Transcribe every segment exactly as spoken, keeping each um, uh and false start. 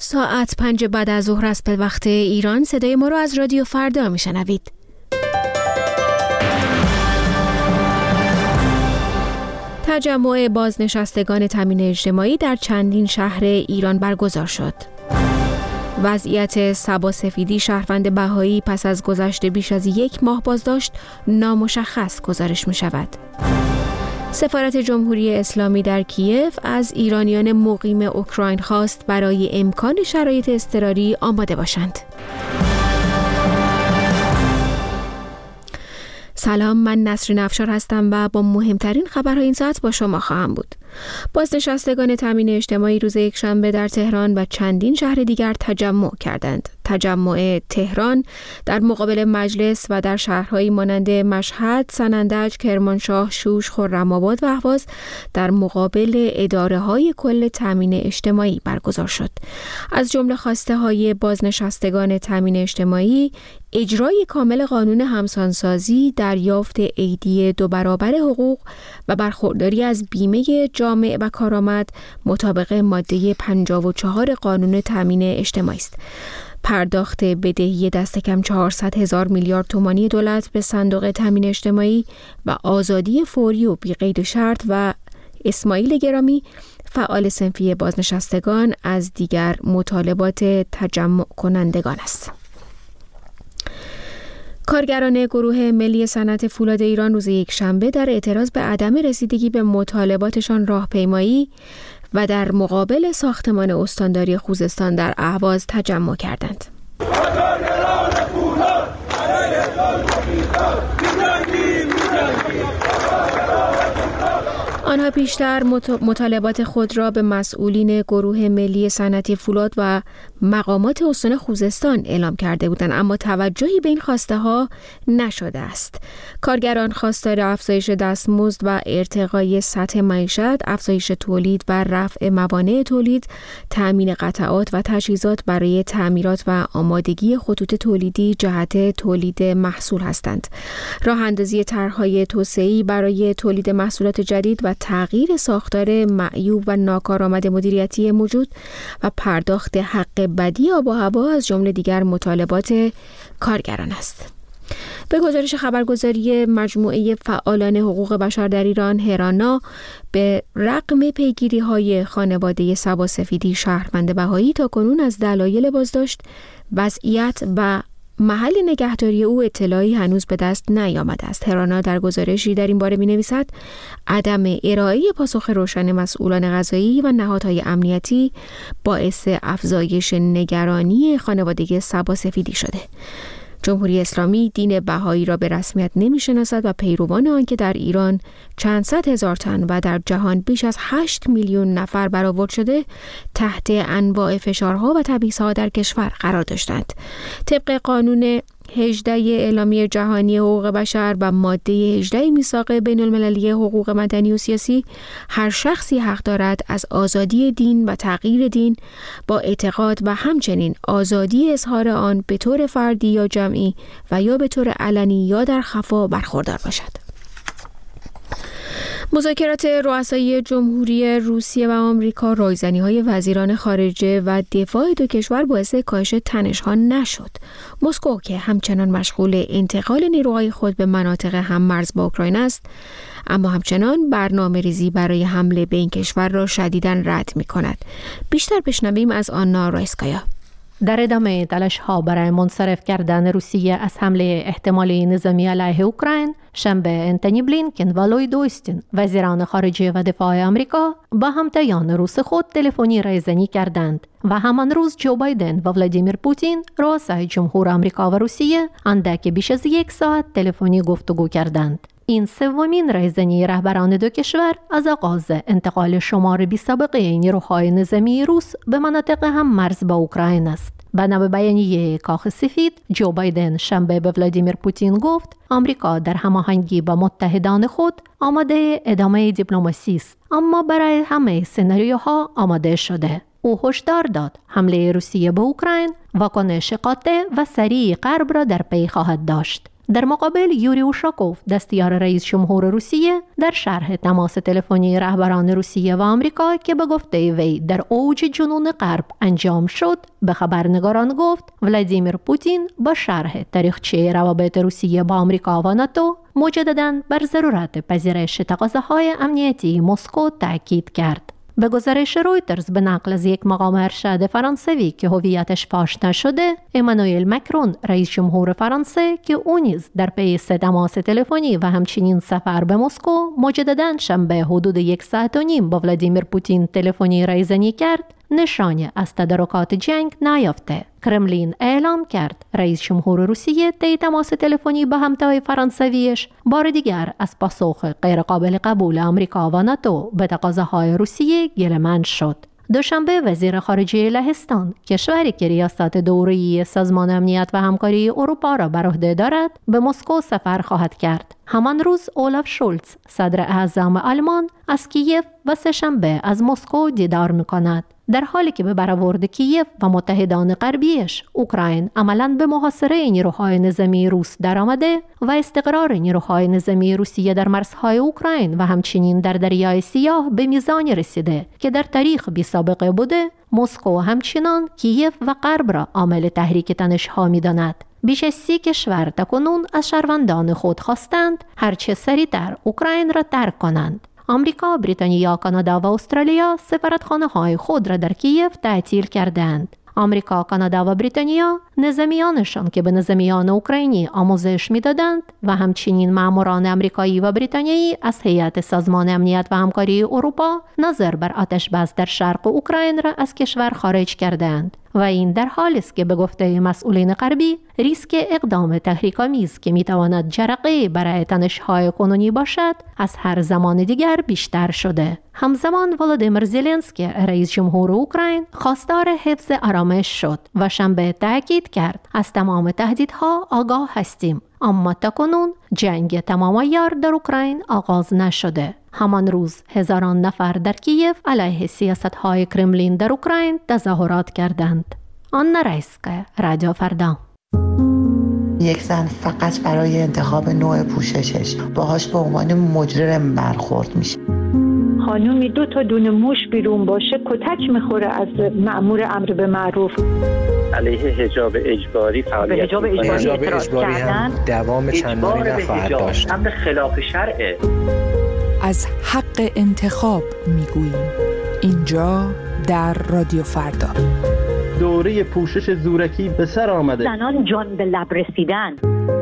ساعت پنج بعد از ظهر است به وقت ایران. صدای ما رو از رادیو فردا میشنوید. تجمع بازنشستگان تامین اجتماعی در چندین شهر ایران برگزار شد. وضعیت سباسفیدی شهروند بهایی پس از گذشت بیش از یک ماه بازداشت نامشخص گزارش می شود. سفارت جمهوری اسلامی در کیف از ایرانیان مقیم اوکراین خواست برای امکان شرایط اضطراری آماده باشند. سلام، من نسرین افشار هستم و با مهمترین خبرهای این ساعت با شما خواهم بود. بازنشستگان تامین اجتماعی روز یکشنبه در تهران و چندین شهر دیگر تجمع کردند. تجمع تهران در مقابل مجلس و در شهرهایی مانند مشهد، سنندج، کرمانشاه، شوش، خرم‌آباد و اهواز در مقابل اداره‌های کل تامین اجتماعی برگزار شد. از جمله خواسته‌های بازنشستگان تامین اجتماعی اجرای کامل قانون همسانسازی، دریافت عیدی دو برابر حقوق و برخورداری از بیمه جامع و کارآمد مطابق ماده پنجاه و چهار قانون تامین اجتماعی است. پرداخت بدهی دست کم چهارصد هزار میلیارد تومانی دولت به صندوق تامین اجتماعی و آزادی فوری و بی قید و شرط و اسماعیل گرامی، فعال صنفی بازنشستگان، از دیگر مطالبات تجمع کنندگان است. کارگران گروه ملی صنعت فولاد ایران روز یکشنبه در اعتراض به عدم رسیدگی به مطالباتشان راهپیمایی و در مقابل ساختمان استانداری خوزستان در اهواز تجمع کردند. آنها پیشتر مطالبات خود را به مسئولین گروه ملی صنعتی فولاد و مقامات استان خوزستان اعلام کرده بودند، اما توجهی به این خواسته ها نشده است. کارگران خواستار افزایش دستمزد و ارتقای سطح معیشت، افزایش تولید و رفع موانع تولید، تأمین قطعات و تجهیزات برای تعمیرات و آمادگی خطوط تولیدی جهت تولید محصول هستند. راه اندازی طرح‌های توسعه‌ای برای تولید محصولات جدید و تغییر ساختار معیوب و ناکارآمد مدیریتی موجود و پرداخت حق بدی آب و هوا از جمله دیگر مطالبات کارگران است. به گزارش خبرگزاری مجموعه فعالان حقوق بشر در ایران، هرانا، به رغم پیگیری‌های خانواده سباسفیدی شهروند بهایی تاکنون از دلایل بازداشت، وضعیت و محل نگهداری او اطلاعی هنوز به دست نیامده است. هرانا در گزارشی در این باره می‌نویسد عدم ارائه پاسخ روشن مسئولان قضایی و نهادهای امنیتی باعث افزایش نگرانی خانواده سباسفیدی شده. جمهوری اسلامی دین بهایی را به رسمیت نمی‌شناسد و پیروان آن که در ایران چند صد هزار تن و در جهان بیش از هشت میلیون نفر برآورد شده تحت انواع فشارها و تبعیض‌ها در کشور قرار داشتند. طبق قانون هجده اعلامیه جهانی حقوق بشر و ماده هجده میثاق بین المللی حقوق مدنی و سیاسی، هر شخصی حق دارد از آزادی دین و تغییر دین با اعتقاد و همچنین آزادی اظهار آن به طور فردی یا جمعی و یا به طور علنی یا در خفا برخوردار باشد. مذاکرات رؤسای جمهوری روسیه و آمریکا، رایزنی‌های وزیران خارجه و دفاع دو کشور باعث کاهش تنش‌ها نشد. مسکو که همچنان مشغول انتقال نیروهای خود به مناطق هم‌مرز با اوکراین است، اما همچنان برنامه‌ریزی برای حمله به این کشور را شدیداً رد می‌کند. بیشتر بشنویم از آنا رایسکایا. در ادامه تلاش‌ها برای منصرف کردن روسیه از حمله احتمالی نظامی علیه اوکراین، شنبه انتونی بلینکن و لوید اوستین، وزیران خارجه و دفاع آمریکا، با همتایان روس خود تلفنی رایزنی کردند و همان روز جو بایدن و ولادیمیر پوتین، رؤسای جمهور آمریکا و روسیه، اندک بیش از یک ساعت تلفنی گفتگو کردند. این سومین رایزنی رهبران دو کشور از آغاز انتقال شمار بی‌سابقه نیروهای نظامی روس به مناطق هم مرز با اوکراین است. بنا به بیانیه کاخ سفید، جو بایدن شنبه به ولادیمیر پوتین گفت آمریکا در هماهنگی با متحدان خود آماده ادامه دیپلماسی است، اما برای همه سناریوها آماده شده. او هشدار داد حمله روسیه به اوکراین واکنش قاطع و سریع غرب را در پی خواهد داشت. در مقابل یوری اوشاکوف دستیار رئیس جمهور روسیه در شرح تماس تلفنی رهبران روسیه و آمریکا که به گفته وی در اوج جنون غرب انجام شد به خبرنگاران گفت ولادیمیر پوتین با شرح تاریخچه روابط روسیه با آمریکا و ناتو مجدداً بر ضرورت پذیرش تقاضاهای امنیتی مسکو تاکید کرد. به گزارش رویترز به نقل از یک مقام ارشد فرانسوی که هویتش فاش نشده، امانوئل مکرون رئیس جمهور فرانسه که او نیز در پی سه تماس تلفنی و همچنین سفر به مسکو مجدداً شنبه حدود یک ساعت و نیم با ولادیمیر پوتین تلفنی رایزنی کرد، نشانه از تدارکات جنگ نیافته. کرملین اعلام کرد رئیس جمهور روسیه طی تماس تلفنی با همتای فرانسویش بار دیگر از پاسخ غیرقابل قبول آمریکا و ناتو به تقاضاهای روسیه گله‌مند شد. دوشنبه وزیر خارجه لهستان، کشوری که ریاست دوره‌ای سازمان امنیت و همکاری اروپا را بر عهده دارد، به مسکو سفر خواهد کرد. همان روز اولاف شولز، صدر اعظم آلمان، از کیف و سه‌شنبه از مسکو دیدار می‌کند. در حالی که به برآورد کیف و متحدان غربیش اوکراین عملاً به محاصره نیروهای نظامی روس درآمده و استقرار نیروهای نظامی روسیه در مرزهای اوکراین و همچنین در دریای سیاه به میزانی رسیده که در تاریخ بی سابقه بوده، مسکو همچنان کیف و غرب را عامل تحریک تنش‌ها می‌داند. بیش از سی کشور تاکنون از شهروندان خود خواستند هرچه سریعتر اوکراین را ترک کنند. آمریکا، بریتانیا، کانادا و استرالیا سفارتخانه‌های خود را در کیف تعطیل کردند. آمریکا، کانادا و بریتانیا نظامیانشان که به نظامیان اوکراینی آموزش می‌دادند و همچنین ماموران آمریکایی و بریتانیایی از هیئت سازمان امنیت و همکاری اروپا نظر بر آتش بس در شرق اوکراین را از کشور خارج کردند. و این در حالی است که به گفته مسئولین غربی ریسک اقدام تحریک‌آمیز که می‌تواند جرقه برای تنش‌های کنونی باشد از هر زمان دیگر بیشتر شده. همزمان ولادیمیر زلنسکی رئیس جمهور اوکراین خواستار حفظ آرامش شد و شنبه تاکید کرد از تمام تهدیدها آگاه هستیم، اما تاکنون جنگ تمام عیار در اوکراین آغاز نشده. همان روز هزاران نفر در کیف علیه سیاست‌های کرملین در اوکراین تظاهرات کردند. آنا رایسکا، رادیو فردا. یک زن فقط برای انتخاب نوع پوششش باهاش به عنوان مجرم برخورد میشه. خانومی دو تا دونه موش بیرون باشه کتک میخوره از مأمور امر به معروف. علیه حجاب اجباری فعالیت حجاب اجباری, اجباری هم دوام چندانی نخواهد داشت. امر خلاف شرعه. از حق انتخاب میگوییم اینجا در رادیو فردا. دوره پوشش زورکی به سر آمده. زنان جان به لب رسیدن.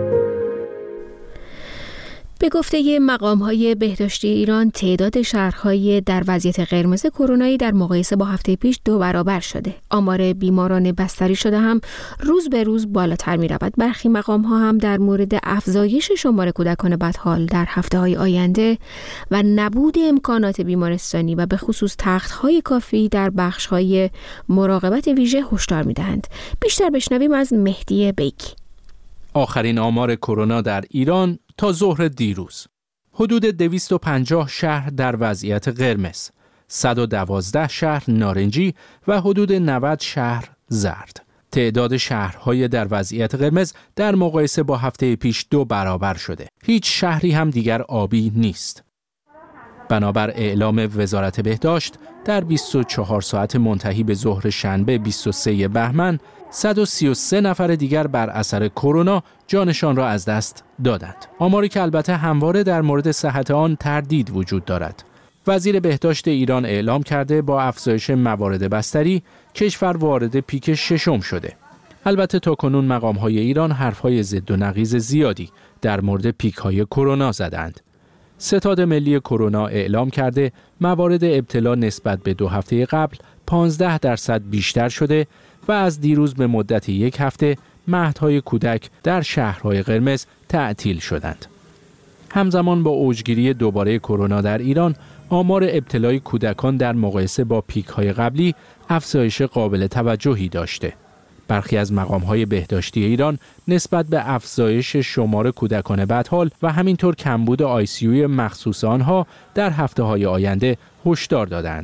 به گفته مقام‌های بهداشتی ایران، تعداد شهرهای در وضعیت قرمز کرونایی در مقایسه با هفته پیش دو برابر شده. آمار بیماران بستری شده هم روز به روز بالاتر می‌رود. برخی مقام‌ها هم در مورد افزایش شمار کودکان بدحال در هفته‌های آینده و نبود امکانات بیمارستانی و به خصوص تخت‌های کافی در بخش‌های مراقبت ویژه هشدار می‌دهند. بیشتر بشنویم از مهدی بیک. آخرین آمار کرونا در ایران تا ظهر دیروز: حدود دویست و پنجاه شهر در وضعیت قرمز، صد و دوازده شهر نارنجی و حدود نود شهر زرد. تعداد شهرهای در وضعیت قرمز در مقایسه با هفته پیش دو برابر شده. هیچ شهری هم دیگر آبی نیست. بنابر اعلام وزارت بهداشت، در بیست و چهار ساعت منتهی به ظهر شنبه بیست و سوم بهمن صد و سی و سه نفر دیگر بر اثر کرونا جانشان را از دست دادند. آماری که البته همواره در مورد صحت آن تردید وجود دارد. وزیر بهداشت ایران اعلام کرده با افزایش موارد بستری کشور وارد پیک ششم شده. البته تاکنون مقام‌های ایران حرف‌های ضد و نقیض زیادی در مورد پیک‌های کرونا زدند. ستاد ملی کرونا اعلام کرده موارد ابتلا نسبت به دو هفته قبل پانزده درصد بیشتر شده و از دیروز به مدت یک هفته مهدهای کودک در شهرهای قرمز تعطیل شدند. همزمان با اوجگیری دوباره کرونا در ایران، آمار ابتلای کودکان در مقایسه با پیک‌های قبلی افزایش قابل توجهی داشته. برخی از مقام‌های بهداشتی ایران نسبت به افزایش شمار کودکان بدحال و همینطور کمبود آی سی یو مخصوص آنها در هفته‌های آینده هشدار دادند.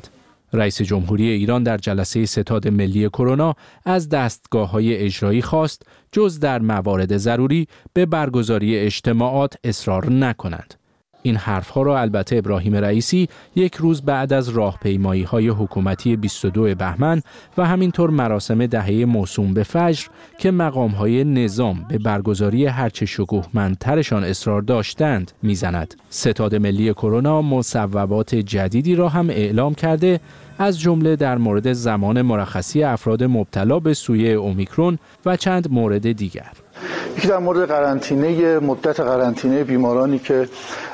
رئیس جمهوری ایران در جلسه ستاد ملی کرونا از دستگاه‌های اجرایی خواست جز در موارد ضروری به برگزاری اجتماعات اصرار نکنند. این حرفها را البته ابراهیم رئیسی یک روز بعد از راهپیمایی‌های حکومتی بیست و دوم بهمن و همینطور مراسم دهه موسوم به فجر که مقام‌های نظام به برگزاری هرچه شکوهمندترشان اصرار داشتند میزند. ستاد ملی کرونا مصوبات جدیدی را هم اعلام کرده، از جمله در مورد زمان مرخصی افراد مبتلا به سویه اومیکرون و چند مورد دیگر. یکی در مورد قرنطینه، مدت قرنطینه بیمارانی که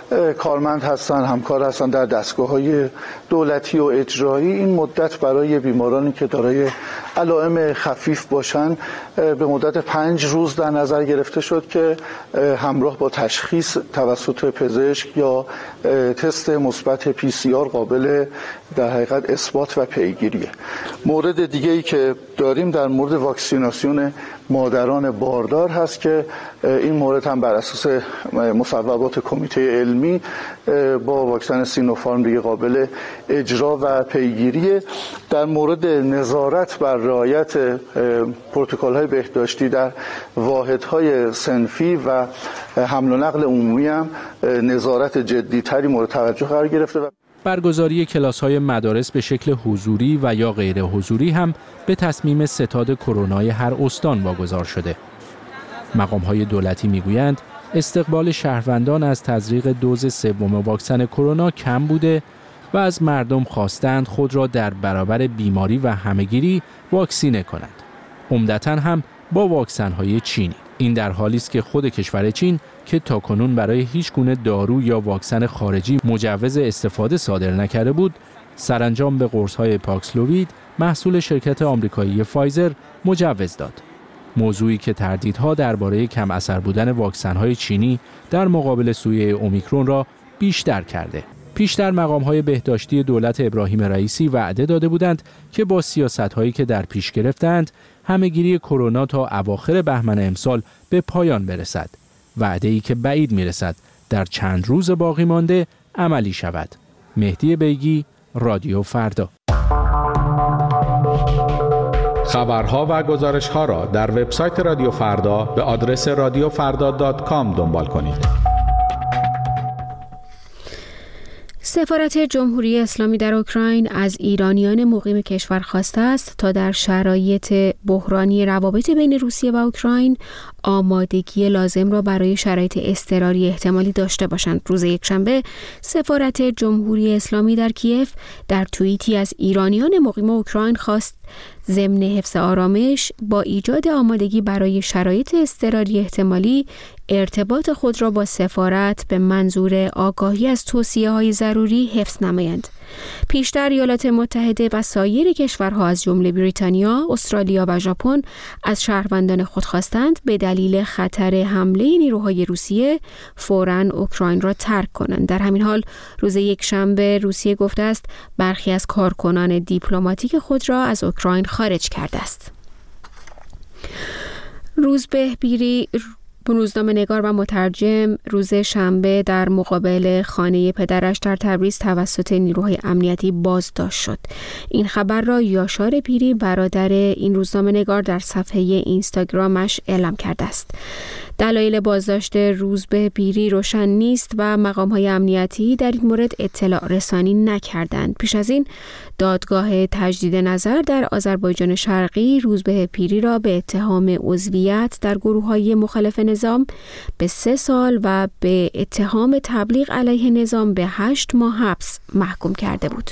کارمند هستن، همکار هستن در دستگاه‌های دولتی و اجرایی. این مدت برای بیمارانی که دارای علائم خفیف باشن به مدت پنج روز در نظر گرفته شد که همراه با تشخیص توسط پزشک یا تست مثبت پی سی آر قابل در حقیقت اثبات و پیگیریه. مورد دیگه‌ای که داریم در مورد واکسیناسیون مادران باردار هست که این مورد هم بر اساس مصوبات کمیته علمی با واکسن سینوفارم دیگه قابل اجرا و پیگیریه. در مورد نظارت بر رعایت پروتکل‌های بهداشتی در واحدهای صنفی و حمل و نقل عمومی هم نظارت جدی‌تری مورد توجه قرار گرفته. برگزاری کلاس‌های مدارس به شکل حضوری و یا غیر حضوری هم به تصمیم ستاد کرونای هر استان واگذار شده. مقام‌های دولتی می‌گویند استقبال شهروندان از تزریق دوز سوم واکسن کرونا کم بوده و از مردم خواستند خود را در برابر بیماری و همهگیری واکسینه کنند. عمدتاً هم با واکسن‌های چینی. این در حالی است که خود کشور چین که تاکنون برای هیچ گونه دارو یا واکسن خارجی مجوز استفاده صادر نکرده بود، سرانجام به قرص‌های پاکسلووید محصول شرکت آمریکایی فایزر مجوز داد. موضوعی که تردیدها درباره کم اثر بودن واکسن‌های چینی در مقابل سویه اومیکرون را بیشتر کرده. پیشتر مقام‌های بهداشتی دولت ابراهیم رئیسی وعده داده بودند که با سیاست‌هایی که در پیش گرفتند همهگیری کرونا تا اواخر بهمن امسال به پایان برسد. وعده‌ای که بعید می‌رسد در چند روز باقی مانده عملی شود. مهدی بیگی، رادیو فردا. خبرها و گزارش‌ها را در وبسایت رادیو فردا به آدرس رادیو فردا دات کام دنبال کنید. سفارت جمهوری اسلامی در اوکراین از ایرانیان مقیم کشور خواسته است تا در شرایط بحرانی روابط بین روسیه و اوکراین آمادگی لازم را برای شرایط اضطراری احتمالی داشته باشند. روز یکشنبه سفارت جمهوری اسلامی در کیف در توییتی از ایرانیان مقیم اوکراین خواست ضمن حفظ آرامش با ایجاد آمادگی برای شرایط اضطراری احتمالی ارتباط خود را با سفارت به منظور آگاهی از توصیه‌های ضروری حفظ نمایند. پیشتر ایالات متحده و سایر کشورها از جمله بریتانیا، استرالیا و ژاپن از شهروندان خود خواستند به دلیل خطر حمله نیروهای روسیه فوراً اوکراین را ترک کنند. در همین حال روز یکشنبه روسیه گفته است برخی از کارکنان دیپلماتیک خود را از اوکراین خارج کرده است. روزبه بیری، روزنامه‌نگار و مترجم، روز شنبه در مقابل خانه پدرش در تبریز توسط نیروهای امنیتی بازداشت شد. این خبر را یاشار پیری برادر این روزنامه‌نگار در صفحه اینستاگرامش اعلام کرده است. دلایل بازداشت روزبه پیری روشن نیست و مقام‌های امنیتی در این مورد اطلاع رسانی نکردند. پیش از این دادگاه تجدید نظر در آذربایجان شرقی روزبه پیری را به اتهام عضویت در گروه‌های مخالف نظام به سه سال و به اتهام تبلیغ علیه نظام به هشت ماه حبس محکوم کرده بود.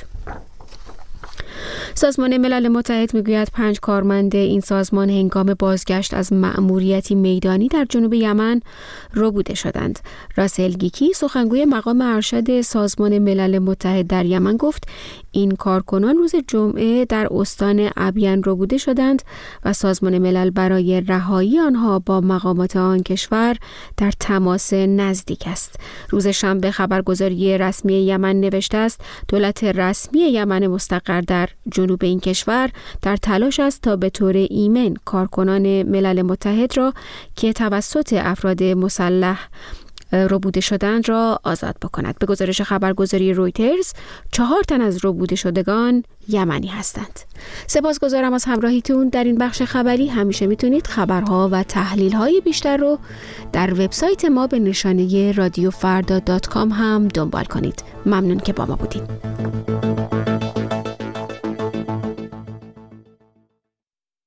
سازمان ملل متحد میگوید پنج کارمند این سازمان هنگام بازگشت از مأموریتی میدانی در جنوب یمن ربوده شدند. راسل گیکی سخنگوی مقام ارشد سازمان ملل متحد در یمن گفت این کارکنان روز جمعه در استان ابین ربوده شدند و سازمان ملل برای رهایی آنها با مقامات آن کشور در تماس نزدیک است. روز شنبه خبرگزاری رسمی یمن نوشته است دولت رسمی یمن مستقر در جنوب این کشور در تلاش است تا به طور ایمن کارکنان ملل متحد را که توسط افراد مسلح ربوده شدن را آزاد بکند. به گزارش خبرگزاری رویترز چهار تن از ربوده شدگان یمنی هستند. سپاسگزارم از همراهیتون در این بخش خبری. همیشه میتونید خبرها و تحلیل‌های بیشتر رو در وبسایت ما به نشانه رادیو فردا دات کام هم دنبال کنید. ممنون که با ما بودید.